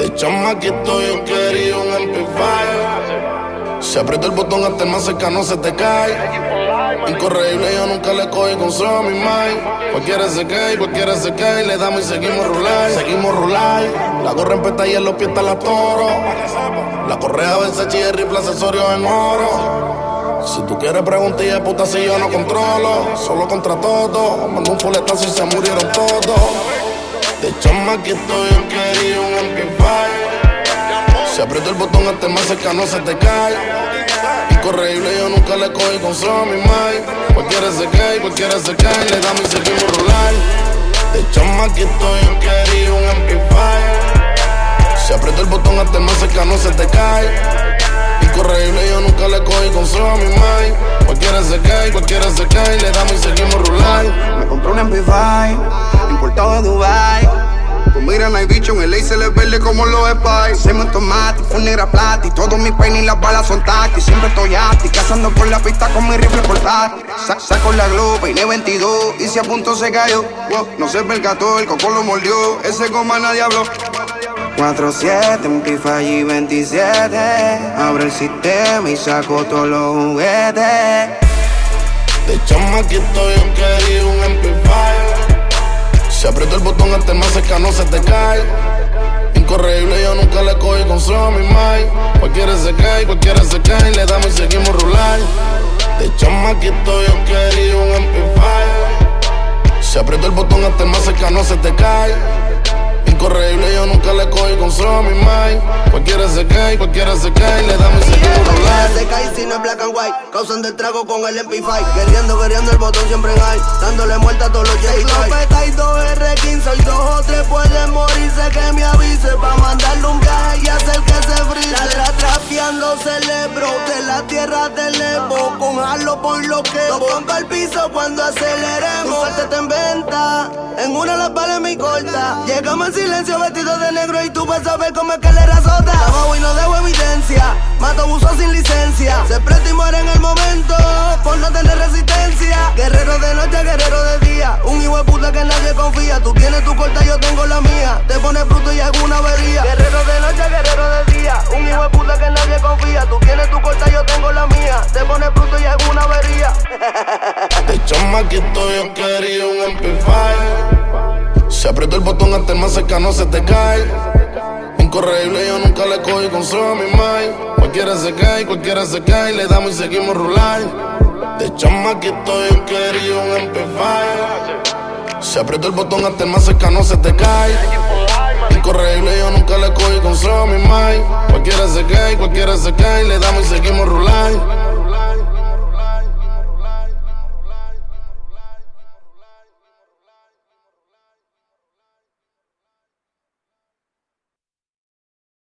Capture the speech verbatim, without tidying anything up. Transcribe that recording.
De chamaquito yo quería un M P cinco. Se aprieta el botón hasta el más cercano se te cae. Incorregible, yo nunca le cogí con solo mi mind. Cualquiera se cae, cualquiera se cae. Le damos y seguimos rular, seguimos rular. La gorra en peta y en los pies está la toro. La correa Versace y el rifle accesorios en oro. Si tú quieres preguntar de puta si yo no controlo. Solo contra todo, mandó un fuletazo y se murieron todos. De chamaquito yo quería un M P cinco. Se aprieta el botón hasta el más cercano se te cae. Incorregible, yo nunca le cogí con solo mi mind. Cualquiera se cae, cualquiera se cae. Le damos y seguimos rular. De chamaquito yo quería un M P cinco. Se aprieta el botón hasta el más cercano se te cae. Incorregible, yo nunca le cogí con solo mi mind. Cualquiera se cae, cualquiera se cae. Le damos y seguimos rular. Me compré un M P cinco, importado de Dubai. Pues mira, no hay bicho, en el ley se les verde como los spies. Hacemos tomate, fue negra plata. Y todos mis peines y las balas son táctiles. Siempre estoy acti, cazando por la pista con mi rifle portátil. Sa saco la glow, peiné veintidós. Y si a punto se cayó, wow, no se percató, el coco lo mordió. Ese goma nadie habló. cuatro siete, M P cinco y veintisiete. Abro el sistema y saco todos los juguetes. De chamaquito yo quería un M P cinco. Se aprieta el botón hasta el más cercano se te cae. Incorregible, yo nunca le cogí con solo mi mind. Cualquiera se cae, cualquiera se cae. Le damos y seguimos rular. De chamaquito yo quería un M P cinco. Se aprieta el botón hasta el más cercano se te cae. Incorregible, yo nunca le cogí con solo mi mind. Cualquiera se cae, cualquiera se cae. Le damos y seguimos rular. Se cae si no es black and white. Causan de trago con el M P cinco. Queriendo, queriendo el botón siempre en high. Dándole muerta a todos los J-Guy. Escopeta y dos R quince. Y dos o tres pueden morirse. Que me avise pa' mandarle un viaje y hacer que se frise. La tra trafiando celebro de la tierra del Evo. Con halo por lo que lo pongo al piso cuando aceleremos. Suéltate en venta. En una las balas me corta. Llegamos en silencio vestido de negro y tú vas a ver cómo es que le razota. Abajo y no dejo evidencia. Mato abuso sin licencia. Se presta y muere en el momento por no tener resistencia. Guerrero de noche, guerrero de día. Un hijo de puta que nadie confía. Tú tienes tu corta, yo tengo la mía. Te pones bruto y alguna avería. Guerrero de noche, guerrero de día. Un hijo de puta que nadie confía. Tú tienes tu corta, yo tengo la mía. Te pones bruto y alguna avería. De chamaquito yo quería un M P cinco. Se aprieta el botón hasta el más cercano se te cae. Incorregible, yo nunca le cogí con solo mi mind. Cualquiera se cae, cualquiera se cae. Le damos y seguimos rular. De chamaquito yo quería un M P cinco. Se aprieta el botón hasta el más cercano se te cae. Incorregible, yo nunca le cogí con solo mi mind. Cualquiera se cae, cualquiera se cae. Le damos y seguimos rular.